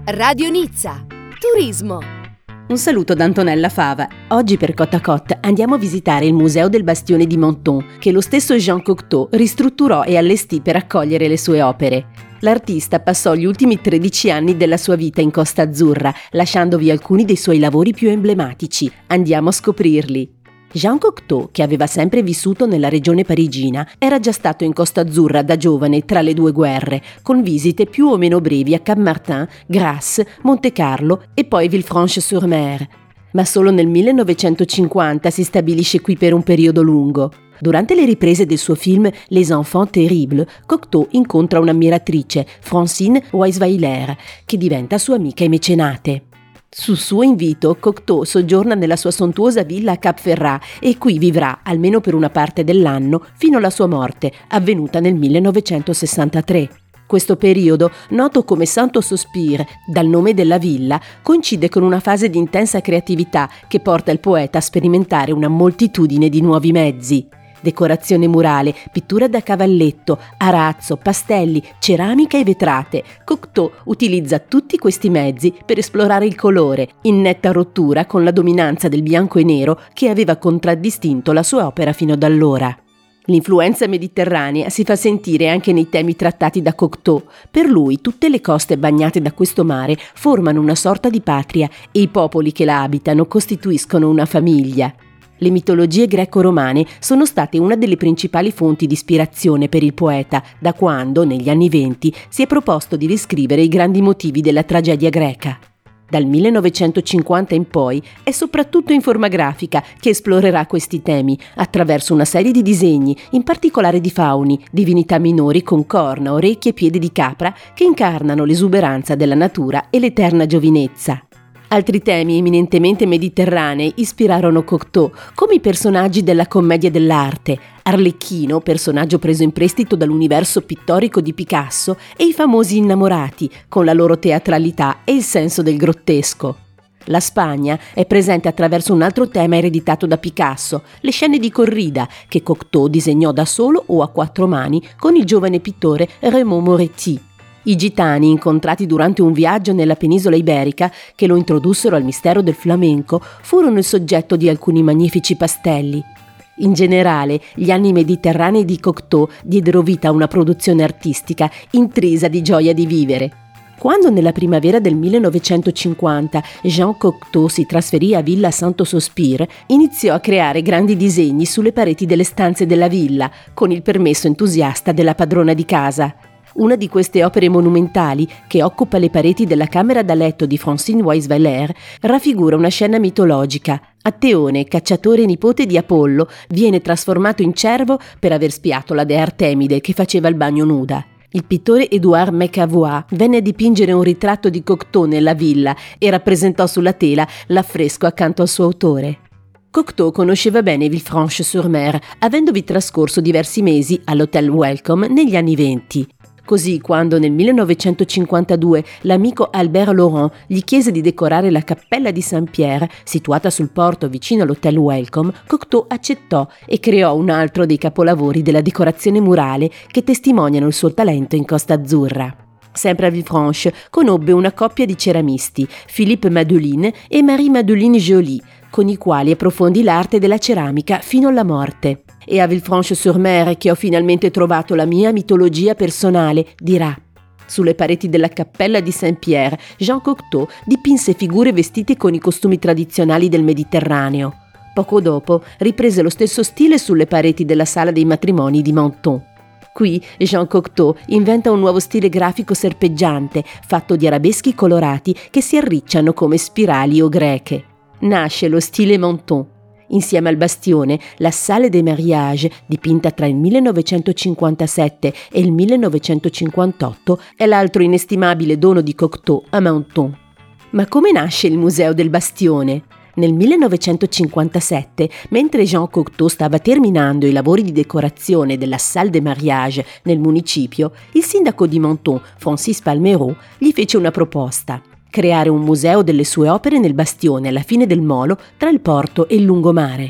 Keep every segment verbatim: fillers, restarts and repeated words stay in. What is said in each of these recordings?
Radio Nizza. Turismo. Un saluto da Antonella Fava. Oggi per Côte à Côte andiamo a visitare il Museo del Bastione di Menton, che lo stesso Jean Cocteau ristrutturò e allestì per accogliere le sue opere. L'artista passò gli ultimi tredici anni della sua vita in Costa Azzurra, lasciandovi alcuni dei suoi lavori più emblematici. Andiamo a scoprirli. Jean Cocteau, che aveva sempre vissuto nella regione parigina, era già stato in Costa Azzurra da giovane tra le due guerre, con visite più o meno brevi a Cap Martin, Grasse, Monte Carlo e poi Villefranche-sur-Mer. Ma solo nel millenovecentocinquanta si stabilisce qui per un periodo lungo. Durante le riprese del suo film Les Enfants Terribles, Cocteau incontra un'ammiratrice, Francine Weisweiler, che diventa sua amica e mecenate. Su suo invito, Cocteau soggiorna nella sua sontuosa villa a Cap Ferrat e qui vivrà, almeno per una parte dell'anno, fino alla sua morte, avvenuta nel millenovecentosessantatré. Questo periodo, noto come Santo Sospir, dal nome della villa, coincide con una fase di intensa creatività che porta il poeta a sperimentare una moltitudine di nuovi mezzi. Decorazione murale, pittura da cavalletto, arazzo, pastelli, ceramica e vetrate. Cocteau utilizza tutti questi mezzi per esplorare il colore, in netta rottura con la dominanza del bianco e nero che aveva contraddistinto la sua opera fino ad allora. L'influenza mediterranea si fa sentire anche nei temi trattati da Cocteau. Per lui tutte le coste bagnate da questo mare formano una sorta di patria e i popoli che la abitano costituiscono una famiglia. Le mitologie greco-romane sono state una delle principali fonti di ispirazione per il poeta da quando, negli anni venti, si è proposto di riscrivere i grandi motivi della tragedia greca. Dal millenovecentocinquanta in poi è soprattutto in forma grafica che esplorerà questi temi attraverso una serie di disegni, in particolare di fauni, divinità minori con corna, orecchie e piedi di capra che incarnano l'esuberanza della natura e l'eterna giovinezza. Altri temi eminentemente mediterranei ispirarono Cocteau, come i personaggi della commedia dell'arte, Arlecchino, personaggio preso in prestito dall'universo pittorico di Picasso, e i famosi innamorati, con la loro teatralità e il senso del grottesco. La Spagna è presente attraverso un altro tema ereditato da Picasso, le scene di corrida, che Cocteau disegnò da solo o a quattro mani con il giovane pittore Raymond Moretti. I gitani, incontrati durante un viaggio nella penisola iberica, che lo introdussero al mistero del flamenco, furono il soggetto di alcuni magnifici pastelli. In generale, gli anni mediterranei di Cocteau diedero vita a una produzione artistica intrisa di gioia di vivere. Quando nella primavera del millenovecentocinquanta Jean Cocteau si trasferì a Villa Santo Sospir, iniziò a creare grandi disegni sulle pareti delle stanze della villa, con il permesso entusiasta della padrona di casa. Una di queste opere monumentali, che occupa le pareti della camera da letto di Francine Weisweiler, raffigura una scena mitologica. Atteone, cacciatore e nipote di Apollo, viene trasformato in cervo per aver spiato la dea Artemide che faceva il bagno nuda. Il pittore Édouard Mecavois venne a dipingere un ritratto di Cocteau nella villa e rappresentò sulla tela l'affresco accanto al suo autore. Cocteau conosceva bene Villefranche-sur-Mer, avendovi trascorso diversi mesi all'Hotel Welcome negli anni venti. Così, quando nel millenovecentocinquantadue l'amico Albert Laurent gli chiese di decorare la cappella di Saint-Pierre, situata sul porto vicino all'Hotel Welcome, Cocteau accettò e creò un altro dei capolavori della decorazione murale che testimoniano il suo talento in Costa Azzurra. Sempre a Villefranche conobbe una coppia di ceramisti, Philippe Madeline e Marie-Madeleine Joly, con i quali approfondì l'arte della ceramica fino alla morte. E a Villefranche-sur-Mer che ho finalmente trovato la mia mitologia personale, dirà. Sulle pareti della cappella di Saint-Pierre, Jean Cocteau dipinse figure vestite con i costumi tradizionali del Mediterraneo. Poco dopo riprese lo stesso stile sulle pareti della sala dei matrimoni di Menton. Qui Jean Cocteau inventa un nuovo stile grafico serpeggiante, fatto di arabeschi colorati che si arricciano come spirali o greche. Nasce lo stile Menton. Insieme al Bastione, la Salle des Mariages, dipinta tra il millenovecentocinquantasette e il millenovecentocinquantotto, è l'altro inestimabile dono di Cocteau a Menton. Ma come nasce il Museo del Bastione? Nel millenovecentocinquantasette, mentre Jean Cocteau stava terminando i lavori di decorazione della Salle des Mariages nel municipio, il sindaco di Menton, Francis Palmero, gli fece una proposta: creare un museo delle sue opere nel Bastione alla fine del molo tra il porto e il lungomare.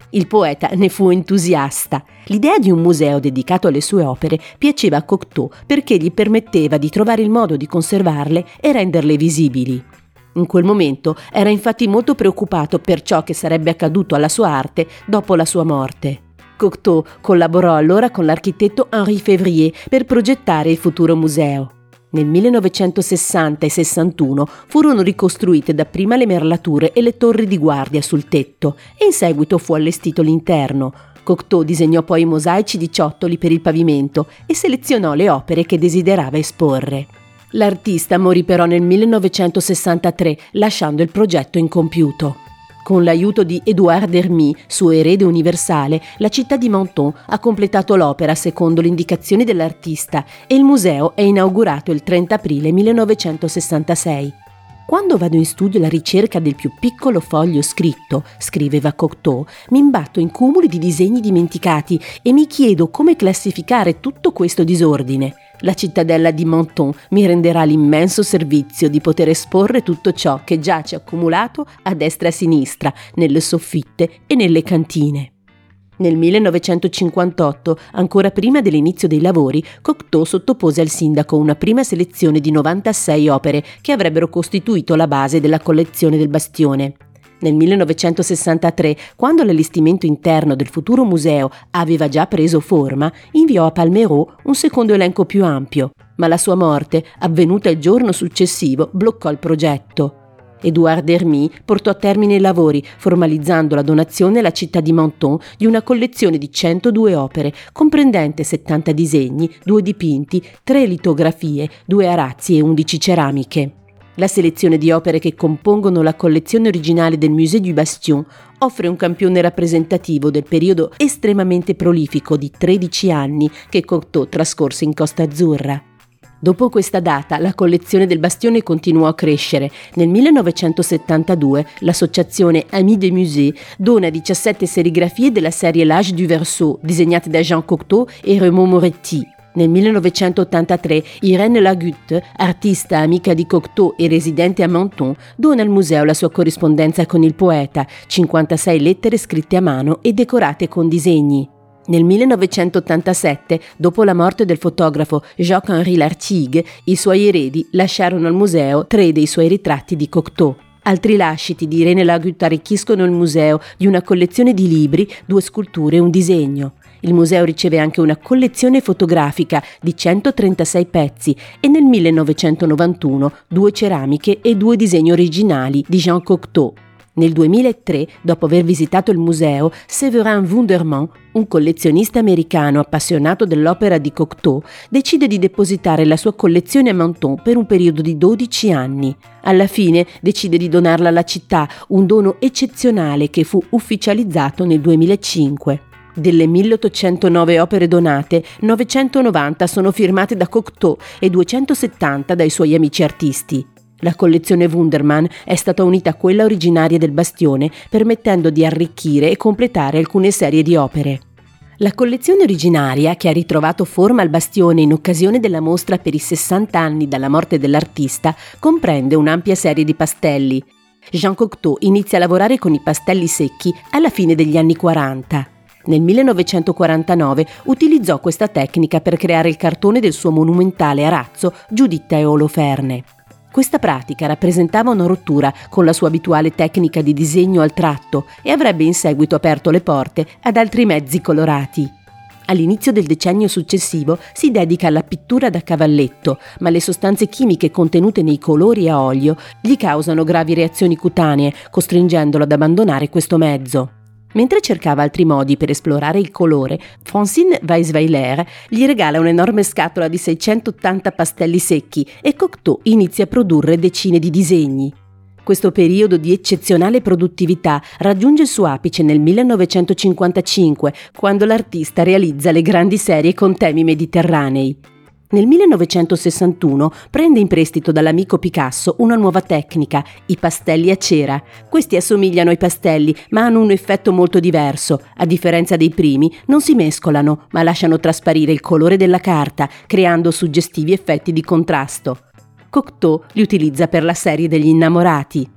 Il poeta ne fu entusiasta. L'idea di un museo dedicato alle sue opere piaceva a Cocteau perché gli permetteva di trovare il modo di conservarle e renderle visibili. In quel momento era infatti molto preoccupato per ciò che sarebbe accaduto alla sua arte dopo la sua morte. Cocteau collaborò allora con l'architetto Henri Février per progettare il futuro museo. Nel millenovecentosessanta e sessantuno furono ricostruite dapprima le merlature e le torri di guardia sul tetto e in seguito fu allestito l'interno. Cocteau disegnò poi i mosaici di ciottoli per il pavimento e selezionò le opere che desiderava esporre. L'artista morì però nel millenovecentosessantatré, lasciando il progetto incompiuto. Con l'aiuto di Édouard d'Hermy, suo erede universale, la città di Menton ha completato l'opera secondo le indicazioni dell'artista e il museo è inaugurato il trenta aprile millenovecentosessantasei. Quando vado in studio alla ricerca del più piccolo foglio scritto, scriveva Cocteau, mi imbatto in cumuli di disegni dimenticati e mi chiedo come classificare tutto questo disordine. La cittadella di Menton mi renderà l'immenso servizio di poter esporre tutto ciò che giace accumulato a destra e a sinistra, nelle soffitte e nelle cantine. Nel millenovecentocinquantotto, ancora prima dell'inizio dei lavori, Cocteau sottopose al sindaco una prima selezione di novantasei opere che avrebbero costituito la base della collezione del Bastione. Nel millenovecentosessantatré, quando l'allestimento interno del futuro museo aveva già preso forma, inviò a Palmerault un secondo elenco più ampio, ma la sua morte, avvenuta il giorno successivo, bloccò il progetto. Édouard d'Hermy portò a termine i lavori, formalizzando la donazione alla città di Menton di una collezione di centodue opere, comprendente settanta disegni, due dipinti, tre litografie, due arazzi e undici ceramiche. La selezione di opere che compongono la collezione originale del Musée du Bastion offre un campione rappresentativo del periodo estremamente prolifico di tredici anni che Cocteau trascorse in Costa Azzurra. Dopo questa data, la collezione del Bastione continuò a crescere. Nel millenovecentosettantadue, l'associazione Amis des Musées dona diciassette serigrafie della serie L'Âge du Verseau, disegnate da Jean Cocteau e Raymond Moretti. Nel millenovecentottantatré, Irène Lagutte, artista amica di Cocteau e residente a Menton, dona al museo la sua corrispondenza con il poeta, cinquantasei lettere scritte a mano e decorate con disegni. Nel millenovecentottantasette, dopo la morte del fotografo Jacques-Henri Lartigue, i suoi eredi lasciarono al museo tre dei suoi ritratti di Cocteau. Altri lasciti di Irène Lagutte arricchiscono il museo di una collezione di libri, due sculture e un disegno. Il museo riceve anche una collezione fotografica di centotrentasei pezzi e nel millenovecentonovantuno due ceramiche e due disegni originali di Jean Cocteau. Nel duemilatré, dopo aver visitato il museo, Séverin Wundermann, un collezionista americano appassionato dell'opera di Cocteau, decide di depositare la sua collezione a Menton per un periodo di dodici anni. Alla fine decide di donarla alla città, un dono eccezionale che fu ufficializzato nel duemilacinque. Delle milleottocentonove opere donate, novecentonovanta sono firmate da Cocteau e duecentosettanta dai suoi amici artisti. La collezione Wundermann è stata unita a quella originaria del Bastione, permettendo di arricchire e completare alcune serie di opere. La collezione originaria, che ha ritrovato forma al Bastione in occasione della mostra per i sessanta anni dalla morte dell'artista, comprende un'ampia serie di pastelli. Jean Cocteau inizia a lavorare con i pastelli secchi alla fine degli anni quaranta. Nel millenovecentoquarantanove utilizzò questa tecnica per creare il cartone del suo monumentale arazzo Giuditta e Oloferne. Questa pratica rappresentava una rottura con la sua abituale tecnica di disegno al tratto e avrebbe in seguito aperto le porte ad altri mezzi colorati. All'inizio del decennio successivo si dedica alla pittura da cavalletto, ma le sostanze chimiche contenute nei colori a olio gli causano gravi reazioni cutanee, costringendolo ad abbandonare questo mezzo. Mentre cercava altri modi per esplorare il colore, Francine Weisweiler gli regala un'enorme scatola di seicentottanta pastelli secchi e Cocteau inizia a produrre decine di disegni. Questo periodo di eccezionale produttività raggiunge il suo apice nel millenovecentocinquantacinque, quando l'artista realizza le grandi serie con temi mediterranei. Nel millenovecentosessantuno prende in prestito dall'amico Picasso una nuova tecnica, i pastelli a cera. Questi assomigliano ai pastelli, ma hanno un effetto molto diverso. A differenza dei primi, non si mescolano, ma lasciano trasparire il colore della carta, creando suggestivi effetti di contrasto. Cocteau li utilizza per la serie degli innamorati.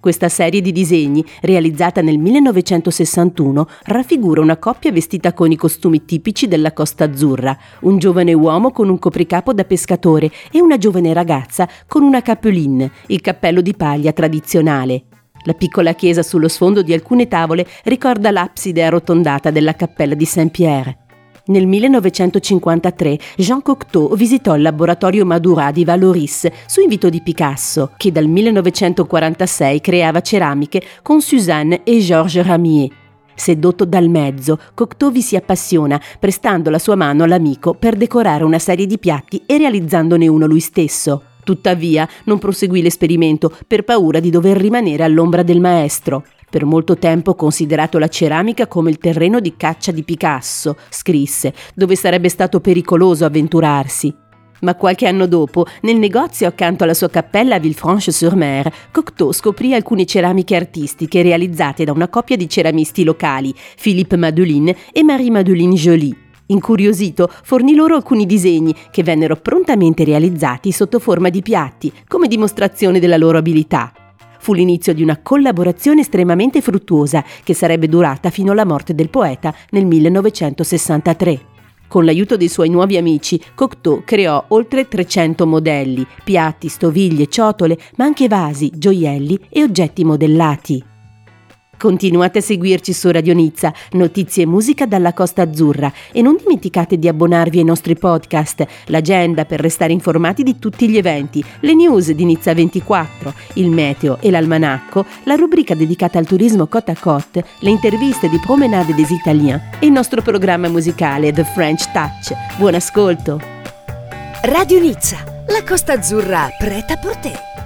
Questa serie di disegni, realizzata nel millenovecentosessantuno, raffigura una coppia vestita con i costumi tipici della Costa Azzurra, un giovane uomo con un copricapo da pescatore e una giovane ragazza con una capeline, il cappello di paglia tradizionale. La piccola chiesa sullo sfondo di alcune tavole ricorda l'abside arrotondata della cappella di Saint-Pierre. Nel millenovecentocinquantatré Jean Cocteau visitò il laboratorio Madurat di Vallauris su invito di Picasso, che dal millenovecentoquarantasei creava ceramiche con Suzanne e Georges Ramier. Sedotto dal mezzo, Cocteau vi si appassiona, prestando la sua mano all'amico per decorare una serie di piatti e realizzandone uno lui stesso. Tuttavia, non proseguì l'esperimento per paura di dover rimanere all'ombra del maestro. Per molto tempo considerato la ceramica come il terreno di caccia di Picasso, scrisse, dove sarebbe stato pericoloso avventurarsi. Ma qualche anno dopo, nel negozio accanto alla sua cappella a Villefranche-sur-Mer, Cocteau scoprì alcune ceramiche artistiche realizzate da una coppia di ceramisti locali, Philippe Madeleine e Marie-Madeleine Joly. Incuriosito, fornì loro alcuni disegni che vennero prontamente realizzati sotto forma di piatti, come dimostrazione della loro abilità. Fu l'inizio di una collaborazione estremamente fruttuosa che sarebbe durata fino alla morte del poeta nel millenovecentosessantatré. Con l'aiuto dei suoi nuovi amici, Cocteau creò oltre trecento modelli, piatti, stoviglie, ciotole, ma anche vasi, gioielli e oggetti modellati. Continuate a seguirci su Radio Nizza, notizie e musica dalla Costa Azzurra e non dimenticate di abbonarvi ai nostri podcast, l'agenda per restare informati di tutti gli eventi, le news di Nizza ventiquattro, il meteo e l'almanacco, la rubrica dedicata al turismo côte à côte, le interviste di Promenade des Italiens e il nostro programma musicale The French Touch. Buon ascolto! Radio Nizza, la Costa Azzurra preta per te.